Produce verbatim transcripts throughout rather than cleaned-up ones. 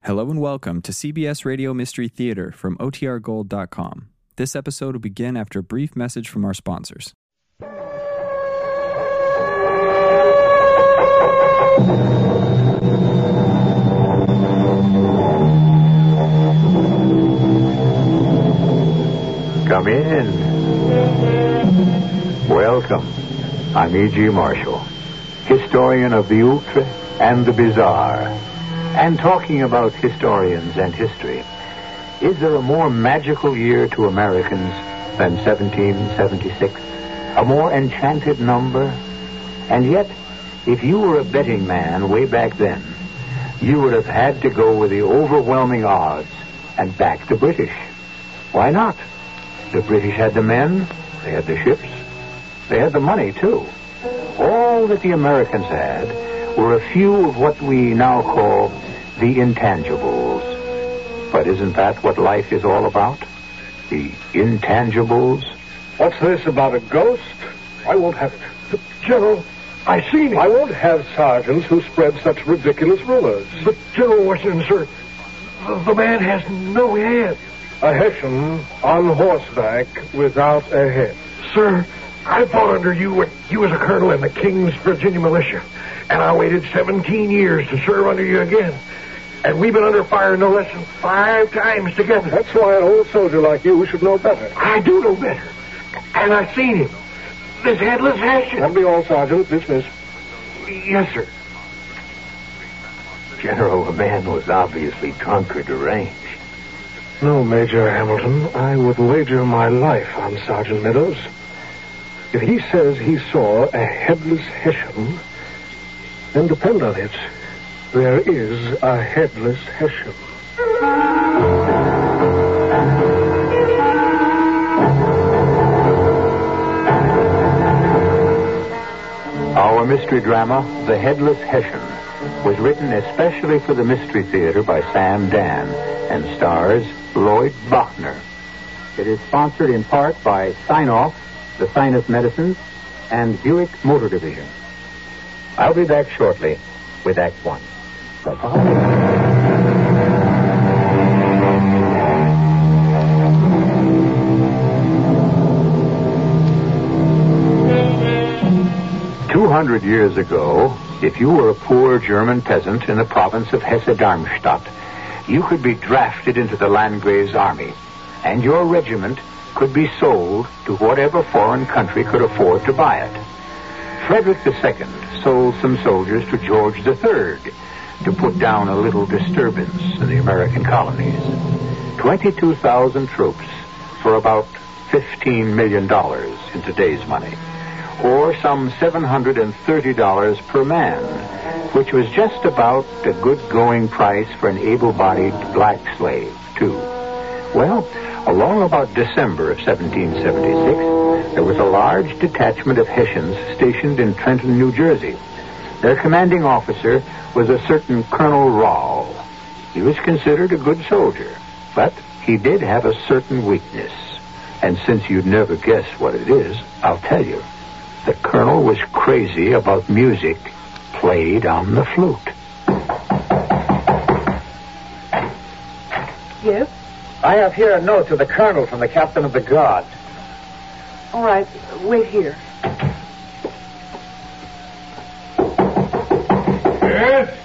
Hello and welcome to C B S Radio Mystery Theater from O T R Gold dot com. This episode will begin after a brief message from our sponsors. Come in. Welcome. I'm E G. Marshall, historian of the ultra and the bizarre. And talking about historians and history, is there a more magical year to Americans than seventeen seventy-six? A more enchanted number? And yet, if you were a betting man way back then, you would have had to go with the overwhelming odds and back the British. Why not? The British had the men, they had the ships, they had the money, too. All that the Americans had were a few of what we now call the intangibles. But isn't that what life is all about? The intangibles? What's this about a ghost? I won't have it. But, General, I seen him. I won't have sergeants who spread such ridiculous rumors. But, General Washington, sir, the, the man has no head. A Hessian on horseback without a head. Sir, I fought under you when you was a colonel in the King's Virginia Militia, and I waited seventeen years to serve under you again. And we've been under fire no less than five times together. That's why an old soldier like you should know better. I do know better. And I seen him. This headless Hessian. That'll be all, Sergeant. Dismiss. Yes, sir. General, the man was obviously drunk or deranged. No, Major Hamilton. I would wager my life on Sergeant Meadows. If he says he saw a headless Hessian, then depend on it, there is a headless Hessian. Our mystery drama, The Headless Hessian, was written especially for the Mystery Theater by Sam Dan and stars Lloyd Bachner. It is sponsored in part by Sign-Off, the Sinus Medicines, and Buick Motor Division. I'll be back shortly with Act One. Two hundred years ago, if you were a poor German peasant in the province of Hesse-Darmstadt, you could be drafted into the Landgrave's army, and your regiment could be sold to whatever foreign country could afford to buy it. Frederick the Second sold some soldiers to George the Third to put down a little disturbance in the American colonies. twenty-two thousand troops for about fifteen million dollars in today's money, or some seven hundred thirty dollars per man, which was just about a good going price for an able-bodied black slave, too. Well, along about December of seventeen seventy-six, there was a large detachment of Hessians stationed in Trenton, New Jersey. Their commanding officer was a certain Colonel Rahl. He was considered a good soldier, but he did have a certain weakness. And since you'd never guess what it is, I'll tell you. The colonel was crazy about music played on the flute. Yes? I have here a note to the colonel from the captain of the guard. All right, wait here. Yes?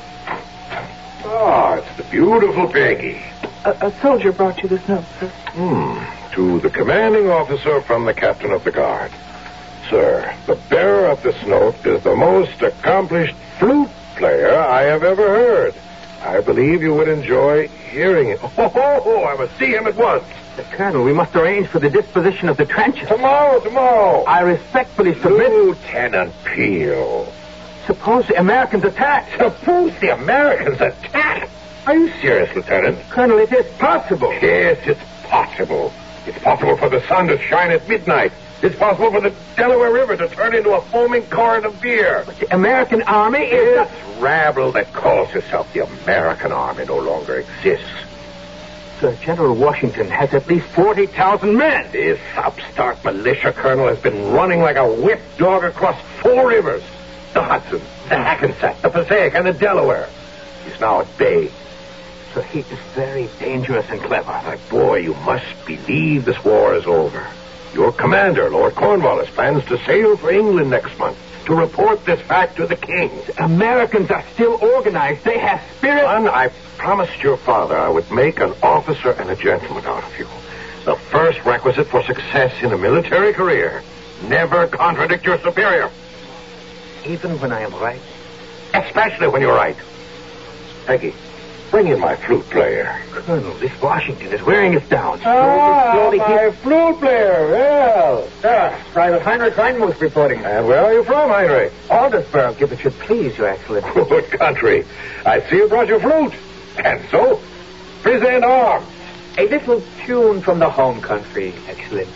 Ah, it's the beautiful Peggy. A, a soldier brought you this note, sir. Hmm. To the commanding officer from the captain of the guard. Sir, the bearer of this note is the most accomplished flute player I have ever heard. I believe you would enjoy hearing it. Oh, oh, oh, I must see him at once. The colonel, we must arrange for the disposition of the trenches. Tomorrow, tomorrow. I respectfully submit... Lieutenant Peel. Suppose the Americans attack. Suppose the Americans attack? Are you serious, Lieutenant? Colonel, it is possible. Yes, it's possible. It's possible for the sun to shine at midnight. It's possible for the Delaware River to turn into a foaming torrent of beer. But the American army is... This rabble that calls itself the American army no longer exists. Sir, General Washington has at least forty thousand men. This upstart militia colonel has been running like a whipped dog across four rivers. The Hudson, the Hackensack, the Passaic, and the Delaware. He's now at bay. He is very dangerous and clever. My boy, you must believe this war is over. Your commander, Lord Cornwallis, plans to sail for England next month to report this fact to the king. Americans are still organized. They have spirit. Son, I promised your father I would make an officer and a gentleman out of you. The first requisite for success in a military career. Never contradict your superior. Even when I am right. Especially when you're right. Peggy, bring in my flute player. Colonel, this Washington is wearing us down. Ah, slowly, my slowly. flute player. Well, Sir, Private Heinrich Reinmuth reporting. and where are you from, Heinrich? Aldersburg, if it should please, Your Excellency. Good country. I see you brought your flute. And so, present arms. A little tune from the home country, Excellency.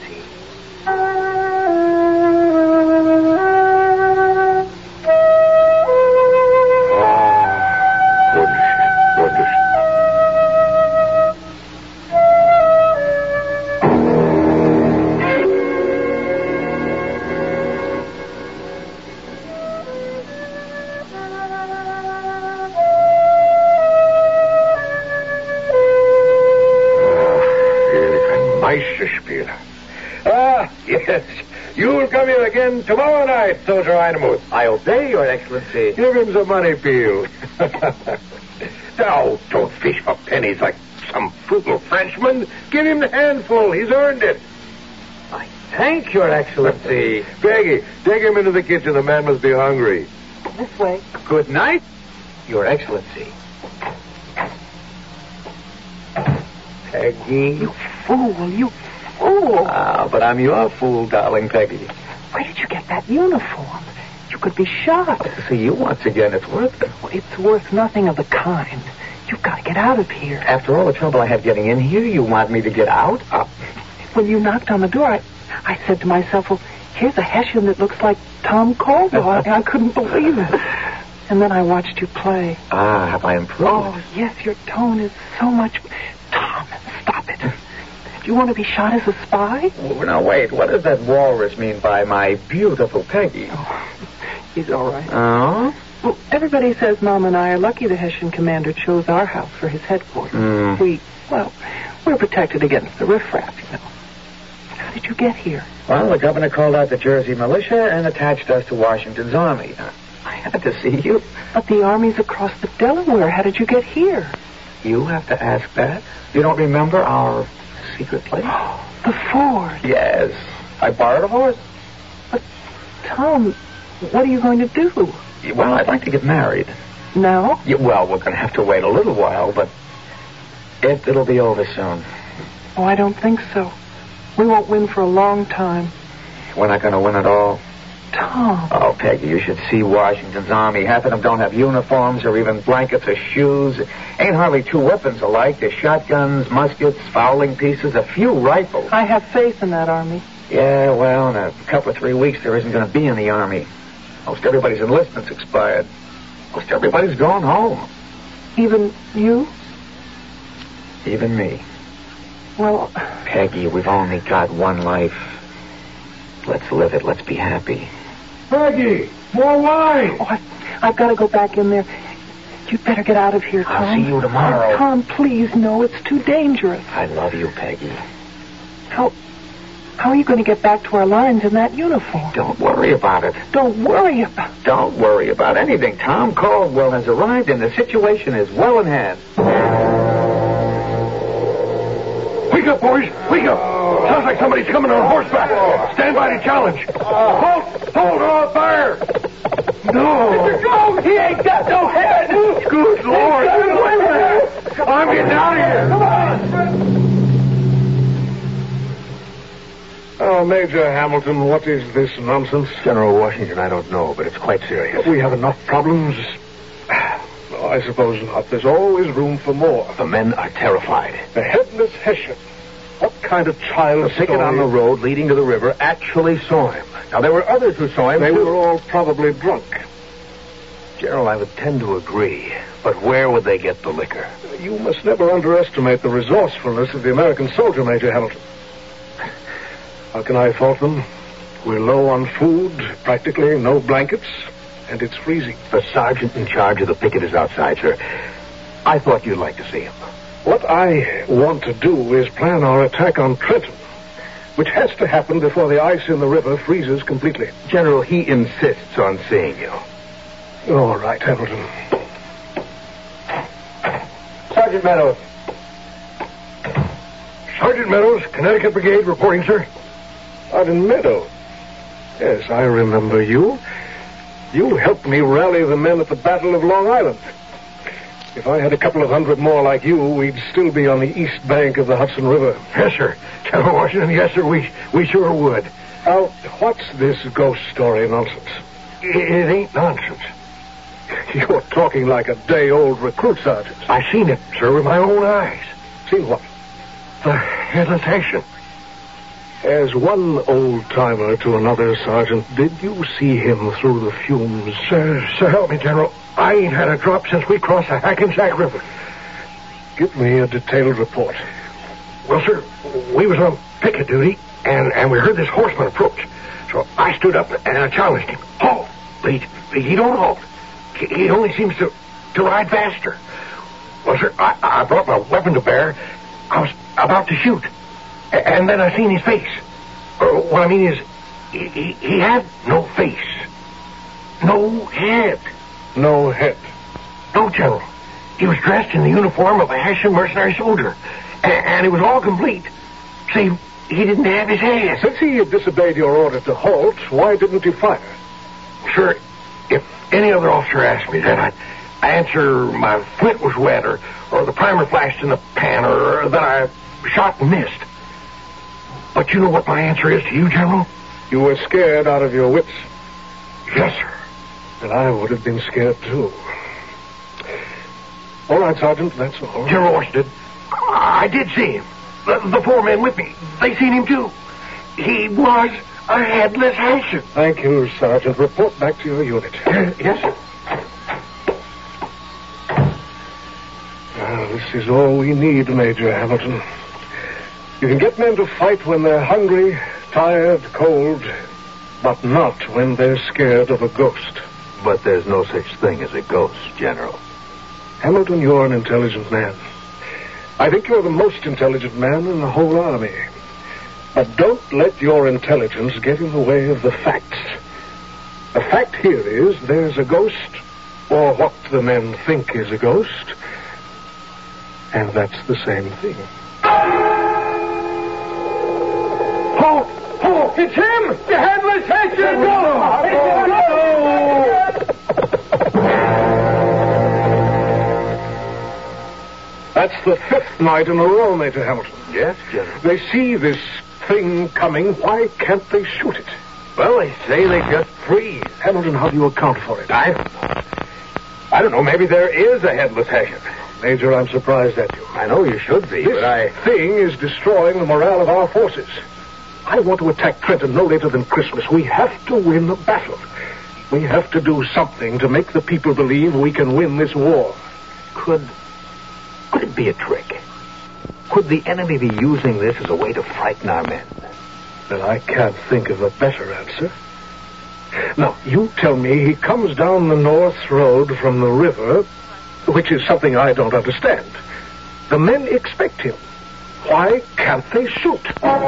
Ah, yes. You'll come here again tomorrow night, Soldier Reinmuth. I obey, Your Excellency. Give him some money, Peel. Now, don't fish for pennies like some frugal Frenchman. Give him the handful. He's earned it. I thank Your Excellency. Peggy, take him into the kitchen. The man must be hungry. This way. Good night, Your Excellency. Peggy. You fool, you fool. Ah, but I'm your fool, darling Peggy. Where did you get that uniform? You could be shot. See you once again. It's worth it. Well, it's worth nothing of the kind. You've got to get out of here. After all the trouble I had getting in here, you want me to get out? Uh, When you knocked on the door, I, I said to myself, well, here's a Hessian that looks like Tom Caldwell. I, I couldn't believe it. And then I watched you play. ah, have I improved? Oh, yes, your tone is so much... Tom, stop it. Do you want to be shot as a spy? Oh, now, wait. What does that walrus mean by my beautiful Peggy? Oh, he's all right. Oh? Well, everybody says Mom and I are lucky the Hessian commander chose our house for his headquarters. Mm. We, well, we're protected against the riffraff, you know. How did you get here? Well, the governor called out the Jersey militia and attached us to Washington's army. I had to see you. But the army's across the Delaware. How did you get here? You have to ask that. You don't remember our secret place? The ford. Yes. I borrowed a horse. But, Tom, what are you going to do? Well, I'd like to get married. Now? Yeah, well, we're going to have to wait a little while, but it, it'll be over soon. Oh, I don't think so. We won't win for a long time. We're not going to win at all. Tom. Oh, Peggy, you should see Washington's army. Half of them don't have uniforms or even blankets or shoes. Ain't hardly two weapons alike. There's shotguns, muskets, fowling pieces, a few rifles. I have faith in that army. Yeah, well, in a couple of three weeks, there isn't going to be in the army. Most everybody's enlistment's expired. Most everybody's gone home. Even you? Even me. Well... Peggy, we've only got one life. Let's live it. Let's be happy. Peggy, more wine. Oh, I, I've got to go back in there. You'd better get out of here, Tom. I'll see you tomorrow. Oh, Tom, please, no, it's too dangerous. I love you, Peggy. How... How are you going to get back to our lines in that uniform? Don't worry about it. Don't worry about... Don't worry about anything. Tom Caldwell has arrived and the situation is well in hand. Wake up, boys. Wake up. Sounds like somebody's coming on horseback. Stand by to challenge. Halt. Hold on fire. No. Mister Jones, he ain't got no head. Good Lord. I'm getting out of here. Come on. Oh, Major Hamilton, what is this nonsense? General Washington, I don't know, but it's quite serious. We have enough problems. No, I suppose not. There's always room for more. The men are terrified. The headless Hessian. What kind of child The thicket on the road leading to the river actually saw him. Now, there were others who saw him. They too. were all probably drunk. General, I would tend to agree. But where would they get the liquor? You must never underestimate the resourcefulness of the American soldier, Major Hamilton. How can I fault them? We're low on food, practically no blankets, and it's freezing. The sergeant in charge of the picket is outside, sir. I thought you'd like to see him. What I want to do is plan our attack on Trenton, which has to happen before the ice in the river freezes completely. General, he insists on seeing you. All right, Hamilton. Sergeant Meadows. Sergeant Meadows, Connecticut Brigade, reporting, sir. Sergeant Meadows? Yes, I remember you. You helped me rally the men at the Battle of Long Island. If I had a couple of hundred more like you, we'd still be on the east bank of the Hudson River. Yes, sir. General Washington, yes, sir, we, we sure would. Now, what's this ghost story nonsense? It, it ain't nonsense. You're talking like a day-old recruit, Sergeant. I seen it, sir, with my own eyes. Seen what? The headless Hessian. As one old-timer to another, Sergeant, did you see him through the fumes? Sir, sir, help me, General. I ain't had a drop since we crossed the Hackensack River. Give me a detailed report. Well, sir, we was on picket duty, and, and we heard this horseman approach. So I stood up and I challenged him. Halt! But he, he don't halt. He, he only seems to, to ride faster. Well, sir, I, I brought my weapon to bear. I was about to shoot. A- and then I seen his face. Uh, what I mean is, he, he, he had no face. No head. No head. No, General. He was dressed in the uniform of a Hessian mercenary soldier. And, and it was all complete. Save he didn't have his hands. Since he had disobeyed your order to halt, why didn't you fire? Sir, if any other officer asked me that, I'd I answer my flint was wet, or, or the primer flashed in the pan, or, or that I shot and missed. But you know what my answer is to you, General? You were scared out of your wits. Yes, sir. And I would have been scared, too. All right, Sergeant, that's all. General Washington, I did see him. The, the four men with me, they seen him, too. He was a headless Hessian. Thank you, Sergeant. Report back to your unit. Uh, yes, sir. Well, this is all we need, Major Hamilton. You can get men to fight when they're hungry, tired, cold, but not when they're scared of a ghost. But there's no such thing as a ghost, General. Hamilton, you're an intelligent man. I think you're the most intelligent man in the whole army. But don't let your intelligence get in the way of the facts. The fact here is there's a ghost, or what the men think is a ghost, and that's the same thing. Halt! Halt! It's him! The headless Hessian! That's the fifth night in a row, Major Hamilton. Yes, General. They see this thing coming. Why can't they shoot it? Well, they say they just freeze. Hamilton, how do you account for it? I don't know. I don't know. Maybe there is a headless Hessian. Major, I'm surprised at you. I know you should be, This but I... thing is destroying the morale of our forces. I want to attack Trenton no later than Christmas. We have to win the battle. We have to do something to make the people believe we can win this war. Could... Could it be a trick? Could the enemy be using this as a way to frighten our men? Then I can't think of a better answer. Now, you tell me he comes down the north road from the river, which is something I don't understand. The men expect him. Why can't they shoot?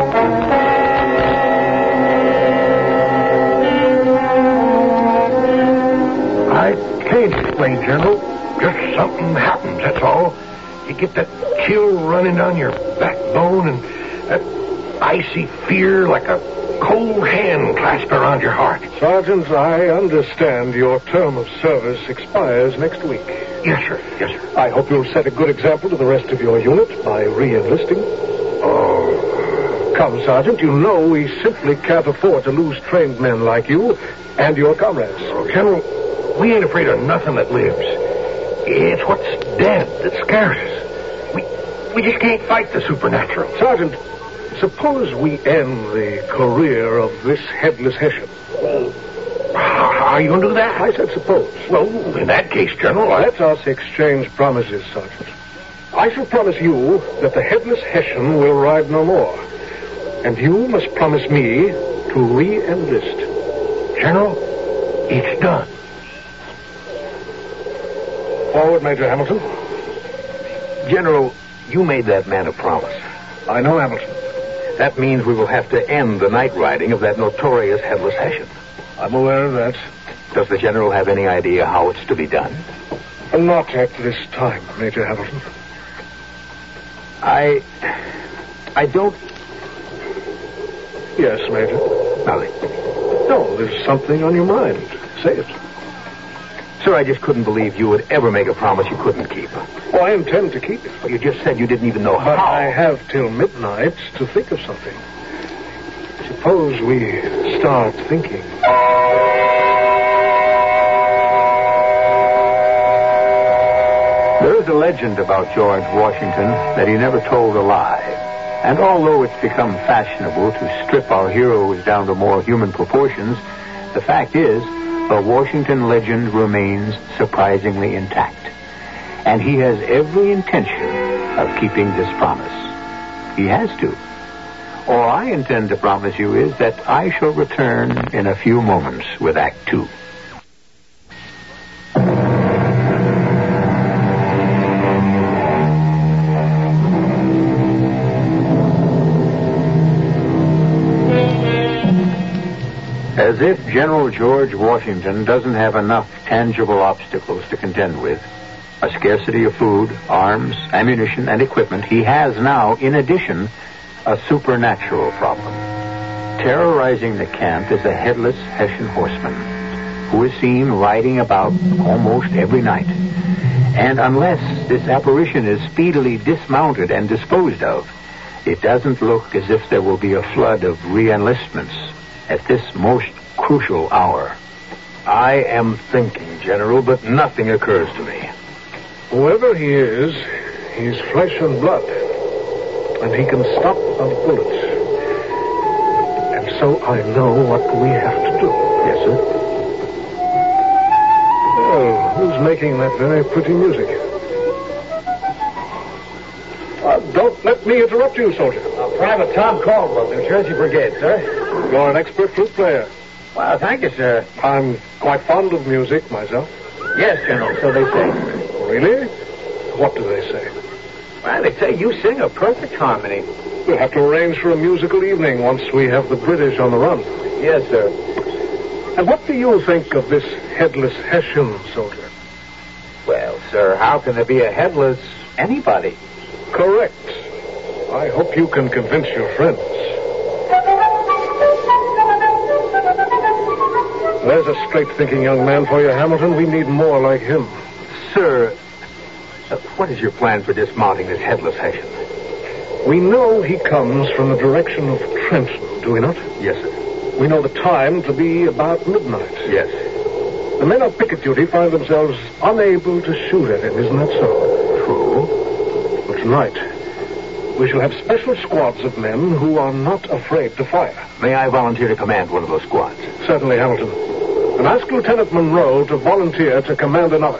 I can't explain, General. Just something happens, that's all. You get that chill running down your backbone and that icy fear like a cold hand clasped around your heart. Sergeant, I understand your term of service expires next week. Yes, sir. Yes, sir. I hope you'll set a good example to the rest of your unit by re-enlisting. Oh. Come, Sergeant, you know we simply can't afford to lose trained men like you and your comrades. Oh, General, we ain't afraid of nothing that lives. It's what's dead that scares us. We we just can't fight the supernatural. Sergeant, suppose we end the career of this headless Hessian. How, how are you going to do that? I said suppose. Well, in that case, General, I... Let us exchange promises, Sergeant. I shall promise you that the headless Hessian will ride no more. And you must promise me to re-enlist. General, it's done. Forward, Major Hamilton. General, You made that man a promise. I know, Hamilton. That means we will have to end the night riding of that notorious headless Hessian. I'm aware of that. Does the general have any idea how it's to be done? Not at this time, Major Hamilton. I... I don't... Yes, Major. Nothing. No, there's something on your mind. Say it. Sir, I just couldn't believe you would ever make a promise you couldn't keep. Oh, I intend to keep it. But you just said you didn't even know But how. I have till midnight to think of something. Suppose we start thinking. There is a legend about George Washington that he never told a lie. And although it's become fashionable to strip our heroes down to more human proportions, the fact is, the Washington legend remains surprisingly intact. And he has every intention of keeping this promise. He has to. All I intend to promise you is that I shall return in a few moments with Act Two. As if General George Washington doesn't have enough tangible obstacles to contend with, a scarcity of food, arms, ammunition, and equipment, he has now, in addition, a supernatural problem. Terrorizing the camp is a headless Hessian horseman who is seen riding about almost every night. And unless this apparition is speedily dismounted and disposed of, it doesn't look as if there will be a flood of re-enlistments at this most crucial hour. I am thinking, General, but nothing occurs to me. Whoever he is, he's flesh and blood. And he can stop a bullet. And so I know what we have to do. Yes, sir? Well, who's making that very pretty music? Uh, don't let me interrupt you, soldier. Uh, Private Tom Caldwell, New Jersey Brigade, sir. You're an expert flute player. Well, thank you, sir. I'm quite fond of music myself. Yes, General, so they say. Really? What do they say? Well, they say you sing a perfect harmony. We'll have to arrange for a musical evening once we have the British on the run. Yes, sir. And what do you think of this headless Hessian, soldier? Well, sir, how can there be a headless anybody? Correct. I hope you can convince your friends. There's a straight-thinking young man for you, Hamilton. We need more like him. Sir, uh, what is your plan for dismounting this headless Hessian? We know he comes from the direction of Trenton, do we not? Yes, sir. We know the time to be about midnight. Yes. The men on picket duty find themselves unable to shoot at him, isn't that so? True. But tonight, we shall have special squads of men who are not afraid to fire. May I volunteer to command one of those squads? Certainly, Hamilton. And ask Lieutenant Monroe to volunteer to command another.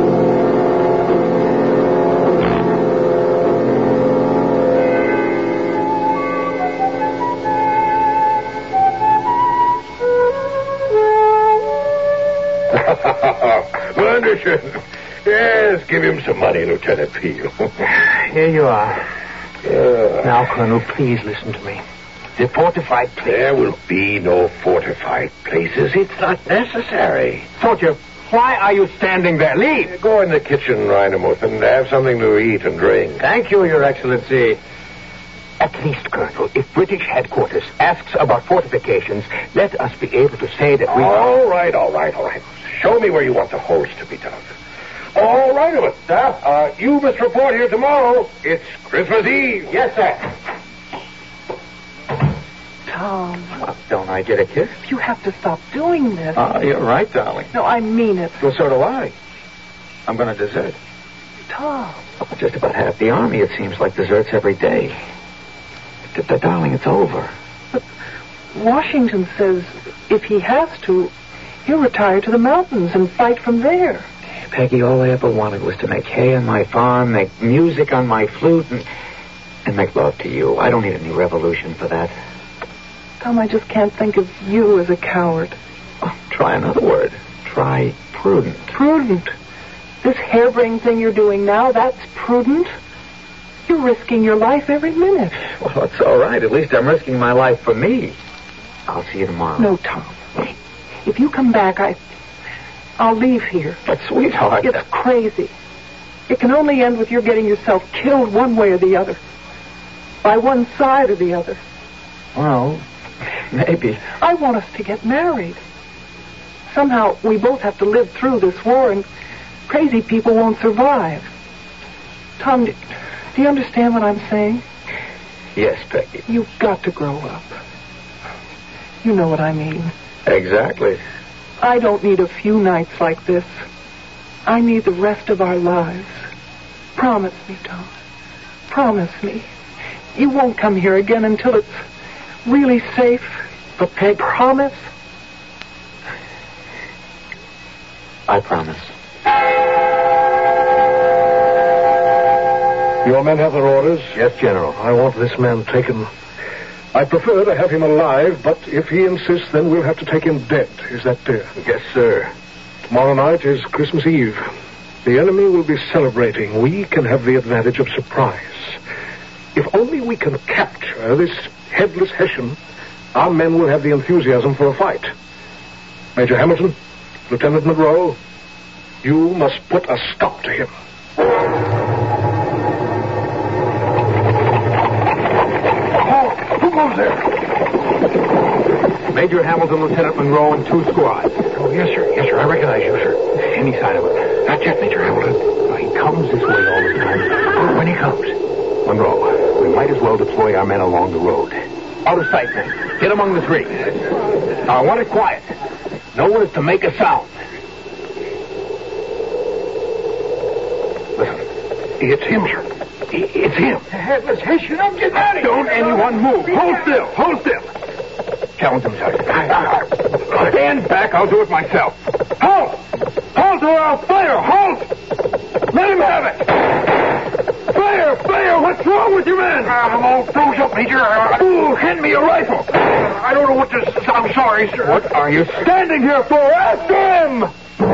Wonderful. Yes, give him some money, Lieutenant Peel. Here you are. Uh, Now, Colonel, please listen to me. The fortified place. there will be no fortified places. It's not necessary. Soldier, why are you standing there? Leave! Go in the kitchen, Reinemuth, and have something to eat and drink. Thank you, Your Excellency. At least, Colonel, if British headquarters asks about fortifications, let us be able to say that we... All right, all right, all right. Show me where you want the host to be done. All right, Reinemuth. Sir? Uh, you must report here tomorrow. It's Christmas Eve. Yes, sir. Tom, Well, don't I get a kiss? you have to stop doing this. Oh, you're right, darling. No, I mean it. Well, so do I. I'm going to desert. Tom. Oh, just about half the army, it seems like, deserts every day. D- d- darling, it's over. Washington says if he has to, he'll retire to the mountains and fight from there. Peggy, all I ever wanted was to make hay on my farm, make music on my flute, and, and make love to you. I don't need a new revolution for that. Tom, I just can't think of you as a coward. Oh, try another word. Try prudent. Prudent. This harebrained thing you're doing now, that's prudent. You're You're risking your life every minute. Well, it's all right. At least I'm risking my life for me. I'll see you tomorrow. No, Tom. If you come back, I... I'll leave here. But, sweetheart... It's crazy. It can only end with your getting yourself killed one way or the other. By one side or the other. Well, maybe. I want us to get married. Somehow, we both have to live through this war, and crazy people won't survive. Tom, do, do you understand what I'm saying? Yes, Peggy. You've got to grow up. You know what I mean. Exactly. I don't need a few nights like this. I need the rest of our lives. Promise me, Tom. Promise me. You won't come here again until it's really safe. But Peg, promise. I promise. Your men have their orders? Yes, General. I want this man taken. I prefer to have him alive, but if he insists, then we'll have to take him dead. Is that clear? Yes, sir. Tomorrow night is Christmas Eve. The enemy will be celebrating. We can have the advantage of surprise. If only we can capture this headless Hessian, our men will have the enthusiasm for a fight. Major Hamilton, Lieutenant Monroe, you must put a stop to him. Oh, who goes there? Major Hamilton, Lieutenant Monroe, and two squads. Oh, yes, sir. Yes, sir. I recognize you, sir. Any sign of him? Not yet, Major Hamilton. Oh, he comes this way all the time. When he comes. Monroe, we might as well deploy our men along the road. Out of sight, men. Get among the trees. Now, I want it quiet. No one is to make a sound. Listen. It's him, sir. It's him. The headless Hessian. I'm getting out of here. Don't anyone move. Hold still. Hold still. Challenge him, Sergeant. Stand back. I'll do it myself. Halt! Halt or I'll fire! Halt! Let him have it! Fire! Fire! What's wrong with your men? Uh, I'm all froze up, Major. Uh, Ooh, hand me a rifle. I don't know what to... I'm sorry, sir. What are you standing here for? After him!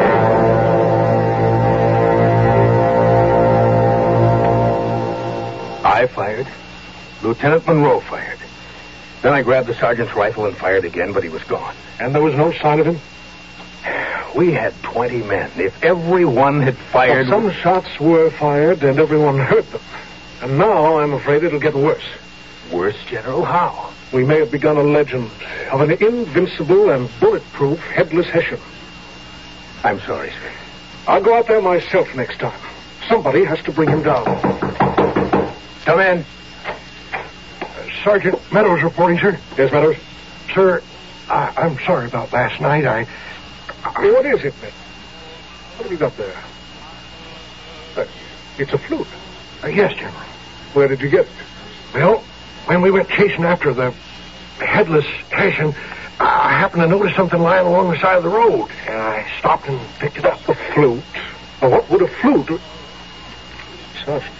I fired. Lieutenant Monroe fired. Then I grabbed the sergeant's rifle and fired again, but he was gone. And there was no sign of him? We had twenty men. If every one had fired... Well, some shots were fired, and everyone heard them. And now I'm afraid it'll get worse. Worse, General? How? We may have begun a legend of an invincible and bulletproof headless Hessian. I'm sorry, sir. I'll go out there myself next time. Somebody has to bring him down. Come in. Uh, Sergeant Meadows reporting, sir. Yes, Meadows. Sir, I- I'm sorry about last night. I... I... What is it, man? What have you got there? Uh, it's a flute. Uh, yes, General. Where did you get it? Well, when we went chasing after the headless Hessian, I happened to notice something lying along the side of the road, and I stopped and picked it up. A flute? Well, what would a flute... Sergeant.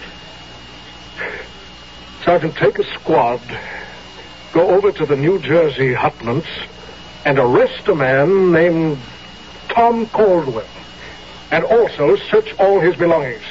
Sergeant, take a squad, go over to the New Jersey hutments, and arrest a man named Tom Caldwell, and also search all his belongings.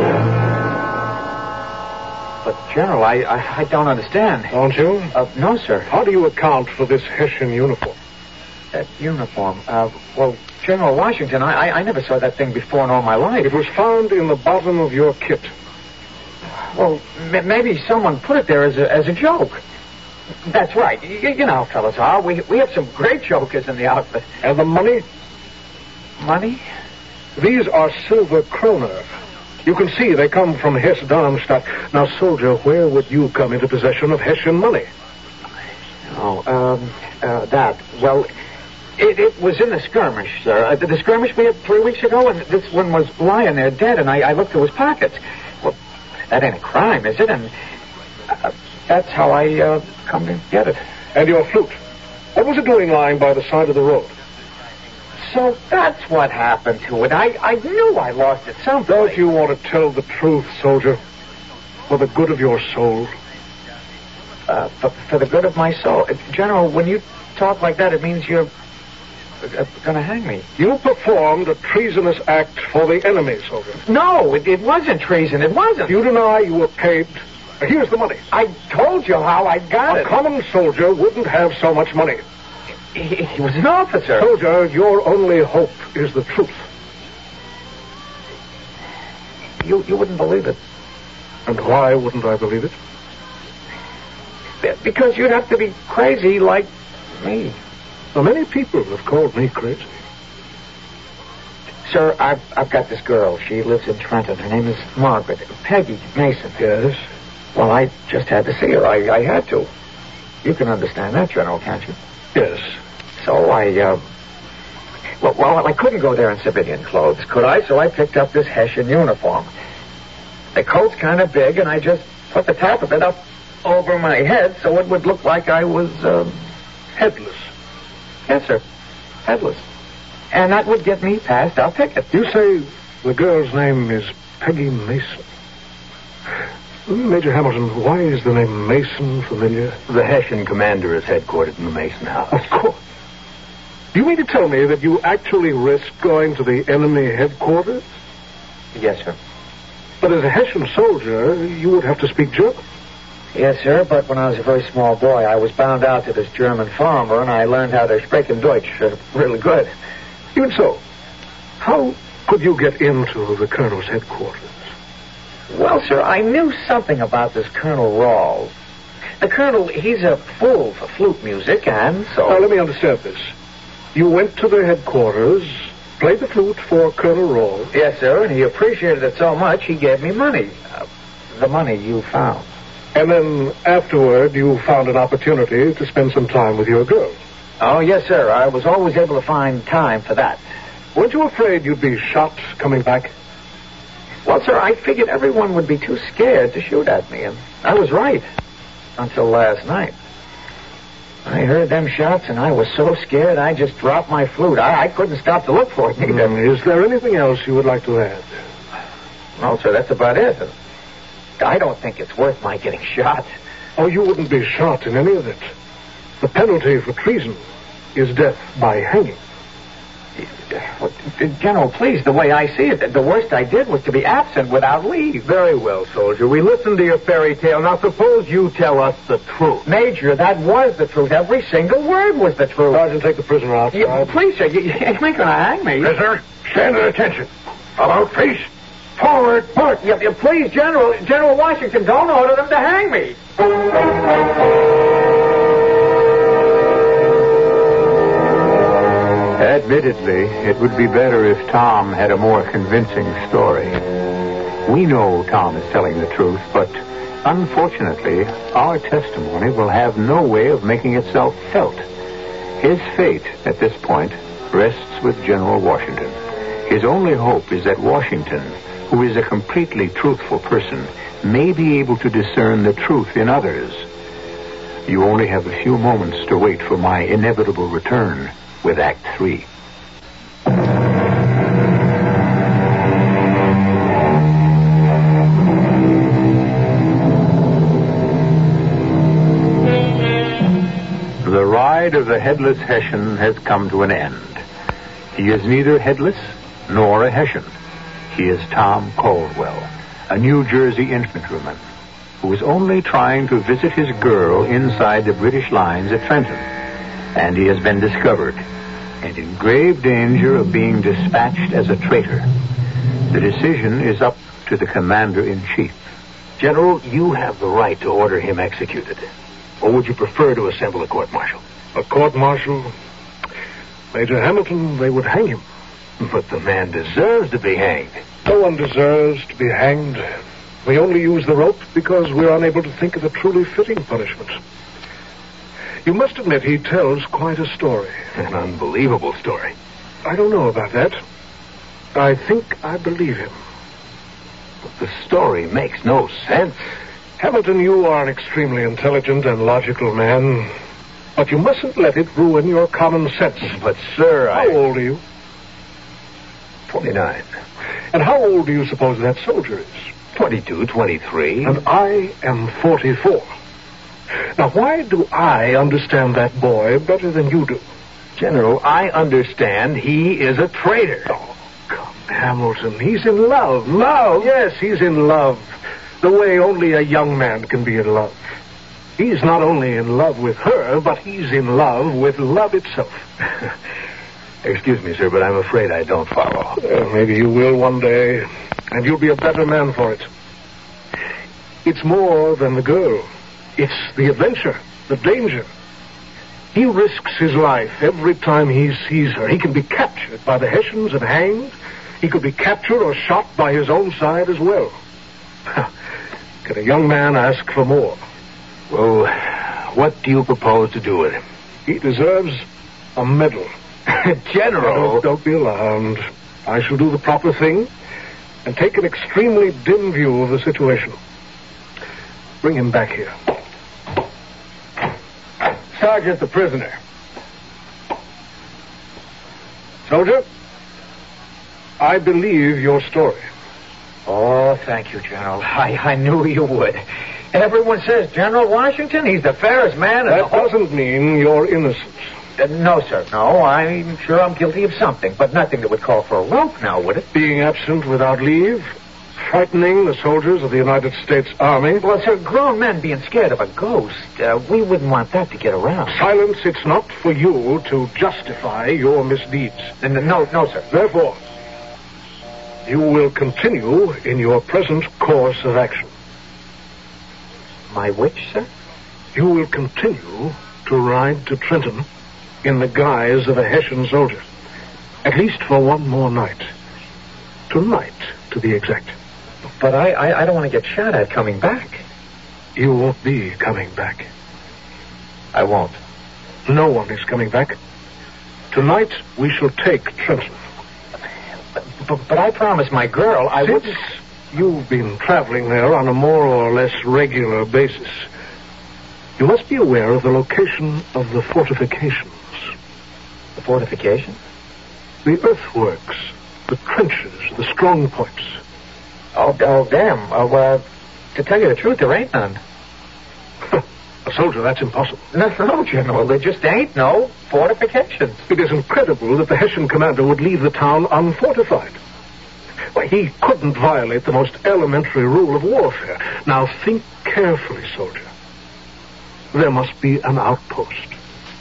But, General, I, I, I don't understand. Don't you? Uh, no, sir. How do you account for this Hessian uniform? That uniform? Uh, well, General Washington, I, I, I never saw that thing before in all my life. It was found in the bottom of your kit. Well, m- maybe someone put it there as a, as a joke. That's right. You, you know how fellas are. We, we have some great jokers in the outfit. And the money? Money? These are silver kroner. You can see they come from Hesse Darmstadt. Now, soldier, where would you come into possession of Hessian money? Oh, um, uh, that. Well, it, it was in the skirmish, sir. Uh, the, the skirmish we had three weeks ago, and this one was lying there dead, and I, I looked through his pockets. Well, that ain't a crime, is it? And uh, that's how I uh, come to get it. And your flute? What was it doing lying by the side of the road? So that's what happened to it. I, I knew I lost it someplace. Don't you want to tell the truth, soldier? For the good of your soul? Uh, for, for the good of my soul. Uh, General, when you talk like that, it means you're uh, going to hang me. You performed a treasonous act for the enemy, soldier. No, it, it wasn't treason. It wasn't. You deny you were paid? Here's the money. I told you how I got A it. common soldier wouldn't have so much money. He, he was an officer. Soldier, your only hope is the truth. You, you wouldn't believe it. And why wouldn't I believe it? Because you'd have to be crazy like me. Well, many people have called me crazy. Sir, I've, I've got this girl. She lives in Trenton. Her name is Margaret. Peggy Mason. Yes? Well, I just had to see her. I, I had to. You can understand that, General, can't you? Yes. So I, uh... Well, well, I couldn't go there in civilian clothes, could I? So I picked up this Hessian uniform. The coat's kind of big, and I just put the top of it up over my head so it would look like I was, uh... Headless. Yes, sir. Headless. And that would get me past our picket. You say the girl's name is Peggy Mason. Major Hamilton, why is the name Mason familiar? The Hessian commander is headquartered in the Mason house. Of course. Do you mean to tell me that you actually risked going to the enemy headquarters? Yes, sir. But as a Hessian soldier, you would have to speak German. Yes, sir, but when I was a very small boy, I was bound out to this German farmer, and I learned how to sprechen Deutsch uh, really good. Even so, how could you get into the colonel's headquarters? Well, sir, I knew something about this Colonel Rawls. The colonel, he's a fool for flute music, and so... Now, let me understand this. You went to their headquarters, played the flute for Colonel Rawls. Yes, sir, and he appreciated it so much, he gave me money. Uh, the money you found. And then, afterward, you found an opportunity to spend some time with your girl. Oh, yes, sir. I was always able to find time for that. Weren't you afraid you'd be shot coming back? Well, sir, I figured everyone would be too scared to shoot at me, and I was right. Until last night. I heard them shots, and I was so scared I just dropped my flute. I, I couldn't stop to look for it either. Mm, is there anything else you would like to add? No, sir, that's about it. I don't think it's worth my getting shot. Oh, you wouldn't be shot in any event. The penalty for treason is death by hanging. General, please, the way I see it, the worst I did was to be absent without leave. Very well, soldier. We listened to your fairy tale. Now suppose you tell us the truth. Major, that was the truth. Every single word was the truth. Sergeant, take the prisoner outside. You, please, sir, you, you ain't going to hang me. Prisoner, stand at attention. About face. Forward, march. Yeah, yeah, please, General, General Washington, don't order them to hang me. Admittedly, it would be better if Tom had a more convincing story. We know Tom is telling the truth, but unfortunately, our testimony will have no way of making itself felt. His fate, at this point, rests with General Washington. His only hope is that Washington, who is a completely truthful person, may be able to discern the truth in others. You only have a few moments to wait for my inevitable return with Act Three. The ride of the headless Hessian has come to an end. He is neither headless nor a Hessian. He is Tom Caldwell, a New Jersey infantryman who is only trying to visit his girl inside the British lines at Trenton. And he has been discovered and in grave danger of being dispatched as a traitor. The decision is up to the commander-in-chief. General, you have the right to order him executed. Or would you prefer to assemble a court-martial? A court-martial? Major Hamilton, they would hang him. But the man deserves to be hanged. No one deserves to be hanged. We only use the rope because we're unable to think of a truly fitting punishment. You must admit he tells quite a story. An unbelievable story. I don't know about that. I think I believe him. But the story makes no sense. Hamilton, you are an extremely intelligent and logical man, but you mustn't let it ruin your common sense. But, sir, How I... old are you? twenty-nine. And how old do you suppose that soldier is? twenty-two, twenty-three. And I am forty-four. Now, why do I understand that boy better than you do? General, I understand he is a traitor. Oh, come, Hamilton, he's in love. Love? Yes, he's in love. The way only a young man can be in love. He's not only in love with her, but he's in love with love itself. Excuse me, sir, but I'm afraid I don't follow. Uh, maybe you will one day, and you'll be a better man for it. It's more than the girl. It's the adventure, the danger. He risks his life every time he sees her. He can be captured by the Hessians and hanged. He could be captured or shot by his own side as well. Can a young man ask for more? Well, what do you propose to do with him? He deserves a medal. General! Don't, don't be alarmed. I shall do the proper thing and take an extremely dim view of the situation. Bring him back here. Sergeant, the prisoner. Soldier, I believe your story. Oh, thank you, General. I, I knew you would. Everyone says General Washington, he's the fairest man in that the whole... doesn't mean you're innocent. Uh, no, sir, no. I'm sure I'm guilty of something, but nothing that would call for a rope now, would it? Being absent without leave, frightening the soldiers of the United States Army. Well, sir, grown men being scared of a ghost, uh, we wouldn't want that to get around. Silence, it's not for you to justify your misdeeds. Uh, no, no, sir. Therefore, you will continue in your present course of action. My which, sir? You will continue to ride to Trenton in the guise of a Hessian soldier. At least for one more night. Tonight, to be exact. But I, I, I don't want to get shot at coming back. You won't be coming back. I won't. No one is coming back. Tonight, we shall take Trenton. But, but, but I promised my girl I Since would... you've been traveling there on a more or less regular basis, you must be aware of the location of the fortifications. The fortification? The earthworks, the trenches, the strong points. Oh, oh damn. Oh, uh, to tell you the truth, there ain't none. A soldier, that's impossible. No, no, General, there just ain't no fortifications. It is incredible that the Hessian commander would leave the town unfortified. Why, he couldn't violate the most elementary rule of warfare. Now, think carefully, soldier. There must be an outpost.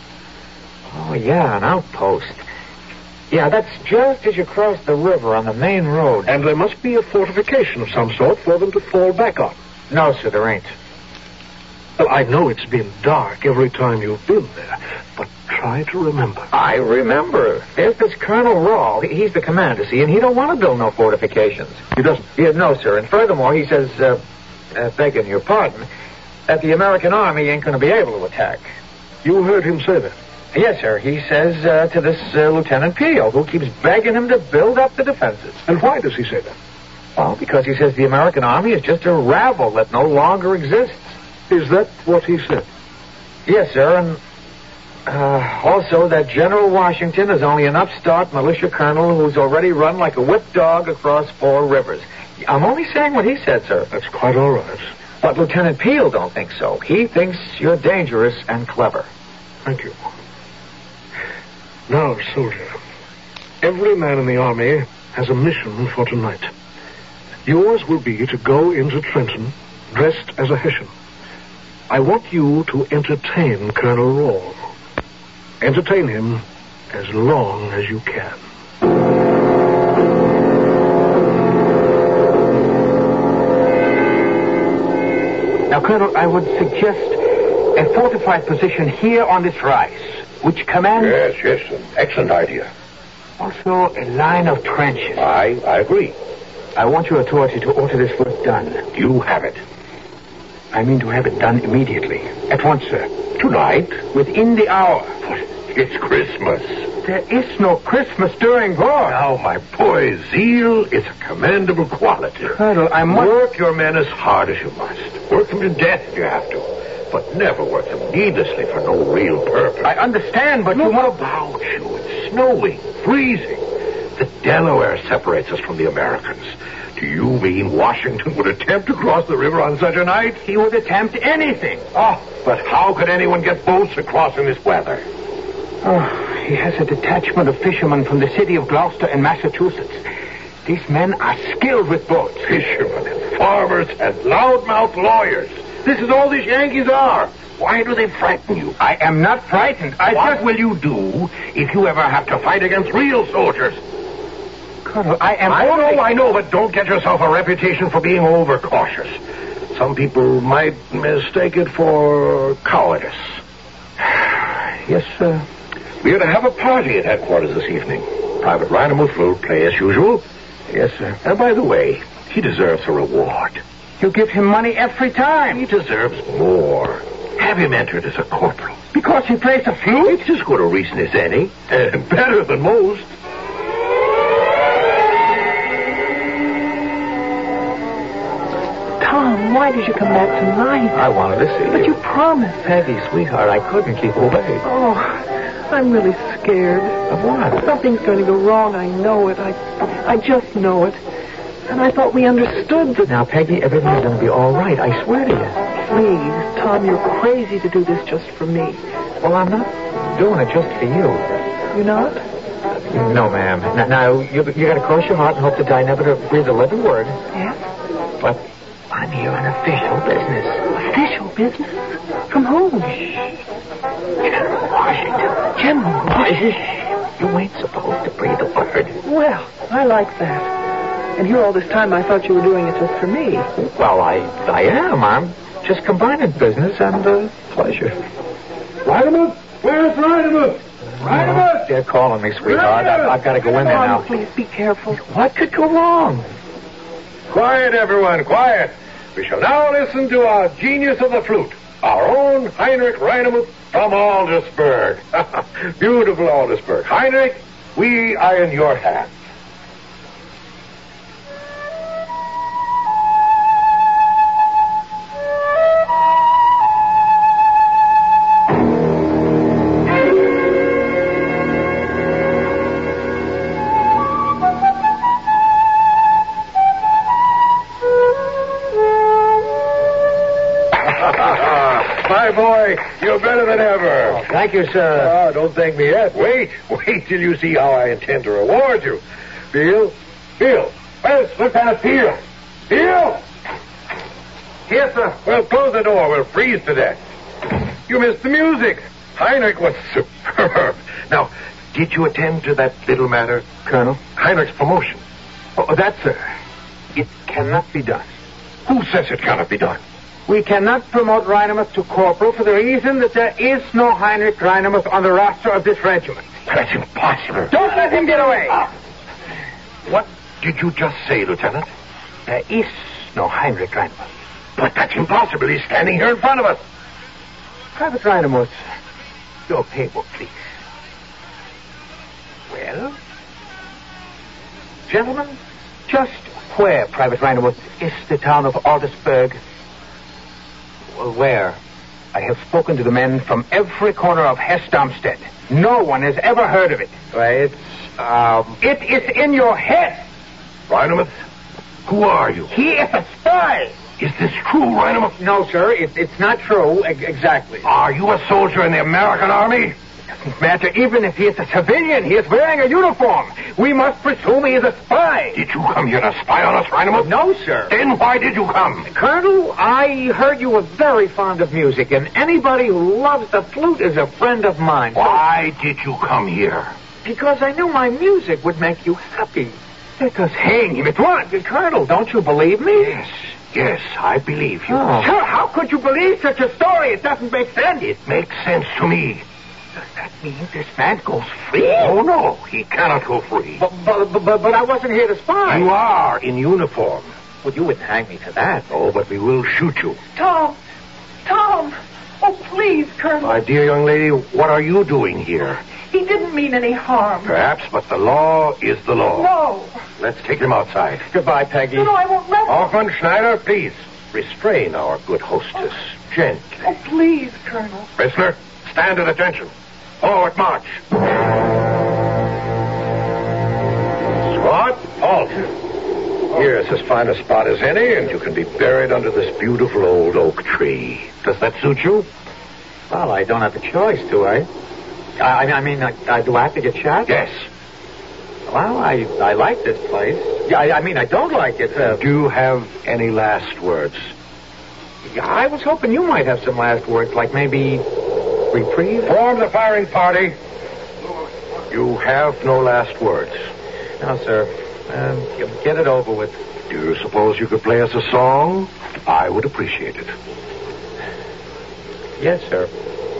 Oh, yeah, an outpost. Yeah, that's just as you cross the river on the main road. And there must be a fortification of some sort for them to fall back on. No, sir, there ain't. Well, I know it's been dark every time you've been there, but try to remember. I remember. There's this Colonel Rawl. He, he's the commander, see, and he don't want to build no fortifications. He doesn't? Yeah, no, sir. And furthermore, he says, uh, uh, begging your pardon, that the American Army ain't going to be able to attack. You heard him say that? Yes, sir. He says uh, to this uh, Lieutenant Peel, who keeps begging him to build up the defenses. And why does he say that? Well, because he says the American Army is just a rabble that no longer exists. Is that what he said? Yes, sir, and uh, also that General Washington is only an upstart militia colonel who's already run like a whipped dog across four rivers. I'm only saying what he said, sir. That's quite all right. But Lieutenant Peel don't think so. He thinks you're dangerous and clever. Thank you. Now, soldier, every man in the Army has a mission for tonight. Yours will be to go into Trenton dressed as a Hessian. I want you to entertain Colonel Rawl. Entertain him as long as you can. Now, Colonel, I would suggest a fortified position here on this rise, which commands... Yes, yes, an excellent idea. Also, a line of trenches. I, I agree. I want your authority to order this work done. You have it. I mean to have it done immediately. At once, sir. Tonight? Within the hour. But it's Christmas. There is no Christmas during war. Now, my boy, zeal is a commendable quality. Colonel, I must... Work your men as hard as you must. Work them to death if you have to. But never work them needlessly for no real purpose. I understand, but Look you want... about you. It's snowing, freezing. The Delaware separates us from the Americans. Do you mean Washington would attempt to cross the river on such a night? He would attempt anything. Oh, but how could anyone get boats across in this weather? Oh, he has a detachment of fishermen from the city of Gloucester in Massachusetts. These men are skilled with boats. Fishermen and farmers and loudmouth lawyers. This is all these Yankees are. Why do they frighten you? I am not frightened. I what just... will you do if you ever have to fight against real soldiers? Colonel, I am... I only... know, I know, but don't get yourself a reputation for being overcautious. Some people might mistake it for cowardice. Yes, sir. We are to have a party at headquarters this evening. Private Rhinomuth will play as usual. Yes, sir. And by the way, he deserves a reward. You give him money every time. He deserves more. Have him entered as a corporal. Because he plays the flute? It's as good a reason as any. And better than most. Tom, why did you come back tonight? I wanted to see But you. you promised. Peggy, sweetheart, I couldn't keep away. Oh, I'm really scared. Of what? Something's going to go wrong. I know it. I, I just know it. And I thought we understood that... Now, Peggy, everything's going to be all right. I swear to you. Please, Tom, you're crazy to do this just for me. Well, I'm not doing it just for you. You're not? No, ma'am. Now, now you, you got to cross your heart and hope to die never to breathe a living word. Yes? But I'm here on official business. Official business? From whom? General Washington. General Washington? You ain't supposed to breathe a word. Well, I like that. And here all this time I thought you were doing it just for me. Well, I I am. I'm just combining business and uh, pleasure. Rhinomuth? Where's Rhinomuth? Rhinomuth? They're calling me, sweetheart. I've, I've got to go in there Oh, now. please be careful. What could go wrong? Quiet, everyone, quiet. We shall now listen to our genius of the flute, our own Heinrich Rhinomuth from Aldersburg. Beautiful Aldersburg. Heinrich, we are in your hands. My boy, you're better than ever. Thank you, sir. Oh, don't thank me yet. Wait. Wait till you see how I intend to reward you. Peel. Peel. Where's Lieutenant Peel? Peel! Yes, sir. Well, close the door. We'll freeze to death. You missed the music. Heinrich was superb. Now, did you attend to that little matter, Colonel? Heinrich's promotion? Oh, that, sir. It cannot be done. Who says it cannot be done? We cannot promote Rhinomuth to corporal for the reason that there is no Heinrich Rhinomuth on the roster of this regiment. That's impossible. Don't let him get away. What did you just say, Lieutenant? There is no Heinrich Rhinomuth. But that's impossible. He's standing here in front of us. Private Rhinomuth, your paper, please. Well, gentlemen, just where, Private Rhinomuth, is the town of Aldersburg? Well, where? I have spoken to the men from every corner of Hestamstead. No one has ever heard of it. Why, it's, um... It is in your head. Rhinomuth, who are you? He is a spy. Is this true, Rhinomuth? No, sir, it, it's not true. E- exactly. Are you a soldier in the American Army? Doesn't matter. Even if he is a civilian, he is wearing a uniform. We must presume he is a spy. Did you come here to spy on us, Rhinomuth? No, sir. Then why did you come? Colonel, I heard you were very fond of music, and anybody who loves the flute is a friend of mine. Why did you come here? Because I knew my music would make you happy. Let us hang him at once. Colonel, don't you believe me? Yes, yes, I believe you. Oh. Sir, how could you believe such a story? It doesn't make sense. It makes sense to me. Does that mean this man goes free? Oh, no, he cannot go free. But, but, but, but I wasn't here to spy. You are in uniform. Well, you wouldn't hang me for that. Oh, but we will shoot you. Tom! Tom! Oh, please, Colonel. My dear young lady, what are you doing here? He didn't mean any harm. Perhaps, but the law is the law. No. Let's take him outside. Goodbye, Peggy. No, no, I won't let him. Hoffman, Schneider, please restrain our good hostess. Gently. Oh, please, Colonel. Rissler, stand at attention. Forward march. Squad, halt. Here's as fine a spot as any, and you can be buried under this beautiful old oak tree. Does that suit you? Well, I don't have a choice, do I? I, I mean, I, I, do I have to get shot? Yes. Well, I, I like this place. Yeah, I, I mean, I don't like it. Uh, Do you have any last words? I was hoping you might have some last words, like maybe reprieve? Form the firing party. You have no last words. No, sir. Um, you'll get it over with. Do you suppose you could play us a song? I would appreciate it. Yes, sir.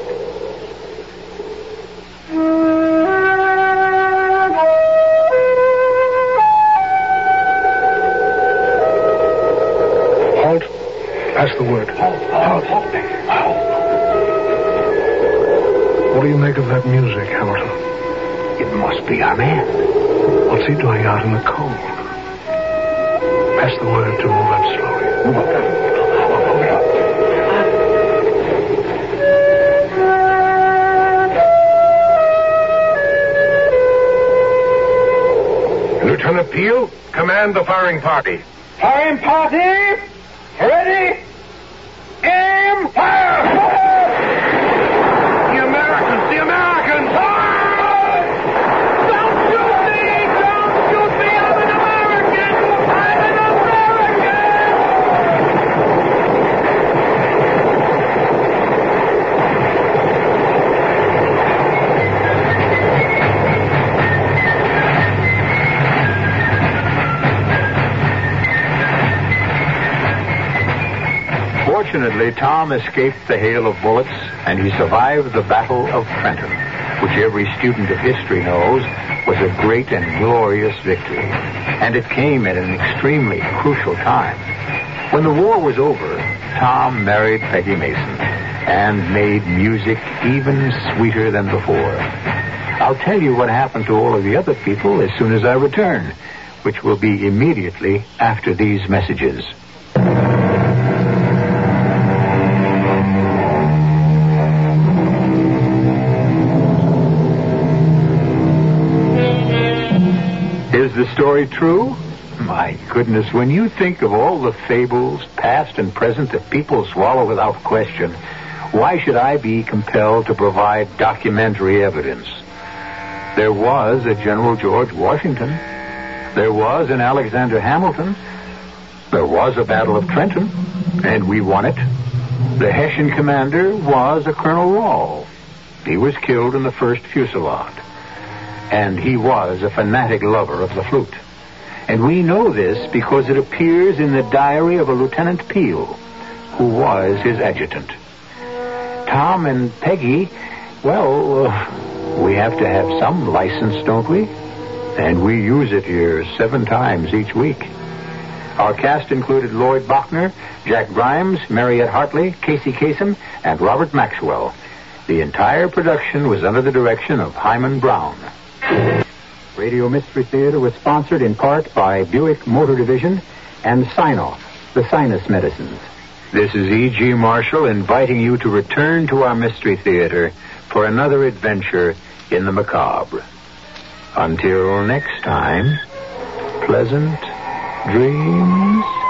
Halt. That's the word. Halt. Halt. Halt. What do you make of that music, Hamilton? It must be our man. What's he doing out in the cold? Pass the word to move up slowly. Move up. Lieutenant Peel, command the firing party. Firing party! Ready! Aim! Fire! The Americans! The Americans! Don't shoot me! Don't shoot me! I'm an American! I'm an Fortunately, Tom escaped the hail of bullets, and he survived the Battle of Trenton, which every student of history knows was a great and glorious victory. And it came at an extremely crucial time. When the war was over, Tom married Peggy Mason and made music even sweeter than before. I'll tell you what happened to all of the other people as soon as I return, which will be immediately after these messages. Is the story true? My goodness, when you think of all the fables, past and present, that people swallow without question, why should I be compelled to provide documentary evidence? There was a General George Washington. There was an Alexander Hamilton. There was a Battle of Trenton, and we won it. The Hessian commander was a Colonel Rahl. He was killed in the first fusillade. And he was a fanatic lover of the flute. And we know this because it appears in the diary of a Lieutenant Peel, who was his adjutant. Tom and Peggy, well, uh, we have to have some license, don't we? And we use it here seven times each week. Our cast included Lloyd Bachner, Jack Grimes, Mariette Hartley, Casey Kasem, and Robert Maxwell. The entire production was under the direction of Hyman Brown. Radio Mystery Theater was sponsored in part by Buick Motor Division and Sinoff, the sinus medicines. This is E G. Marshall inviting you to return to our Mystery Theater for another adventure in the macabre. Until next time, pleasant dreams.